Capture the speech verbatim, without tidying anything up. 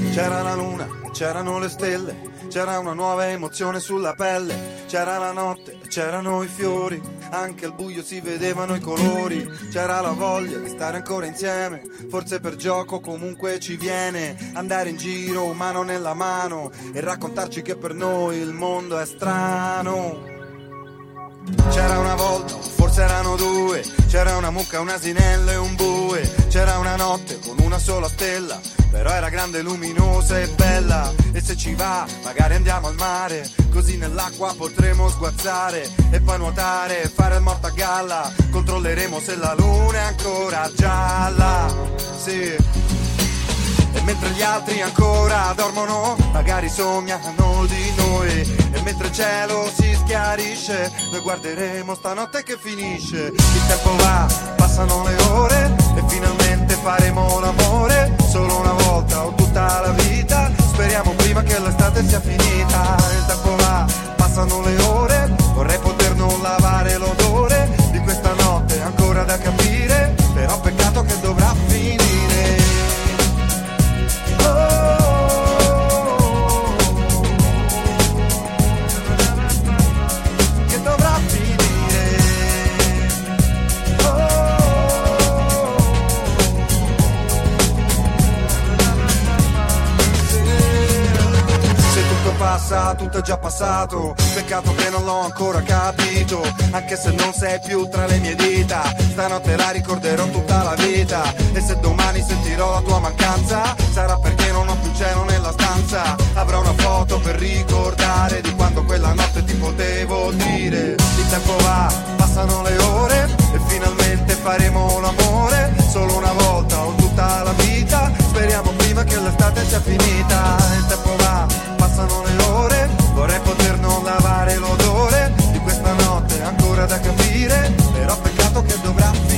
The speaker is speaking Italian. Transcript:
C'era la luna, c'erano le stelle, c'era una nuova emozione sulla pelle, c'era la notte, c'erano i fiori, anche al buio si vedevano i colori, c'era la voglia di stare ancora insieme, forse per gioco comunque ci viene, andare in giro mano nella mano e raccontarci che per noi il mondo è strano. C'era una volta, forse erano due, c'era una mucca, un asinello e un bue, c'era una notte con una sola stella, però era grande, luminosa e bella, e se ci va magari andiamo al mare, così nell'acqua potremo sguazzare e poi nuotare e fare il morto a galla, controlleremo se la luna è ancora gialla, sì. E mentre gli altri ancora dormono, magari sognano di noi, e mentre il cielo si schiarisce, noi guarderemo stanotte che finisce. Il tempo va, passano le ore, e finalmente faremo l'amore, solo una volta o tutta la vita, speriamo prima che l'estate sia finita. Il tempo va, passano le ore, vorrei poter non lavare l'odore di questa notte ancora da capire, però peccato che dovrà finire. Che dovrà finire. Se tutto passa, tutto è già passato, peccato che non l'ho ancora capito, anche se non sei più tra le mie dita, stanotte la ricorderò tutta la vita, e se domani sentirò la tua mancanza, sarà perché non ho più cielo nella stanza, avrò una foto per ricordare di quando quella notte ti potevo dire. Il tempo va, passano le ore, e finalmente faremo l'amore, solo una volta o tutta la vita, speriamo prima che l'estate sia finita. Il tempo va, passano le ore, vorrei poter non lavare l'odore di questa notte ancora da capire, però peccato che dovrà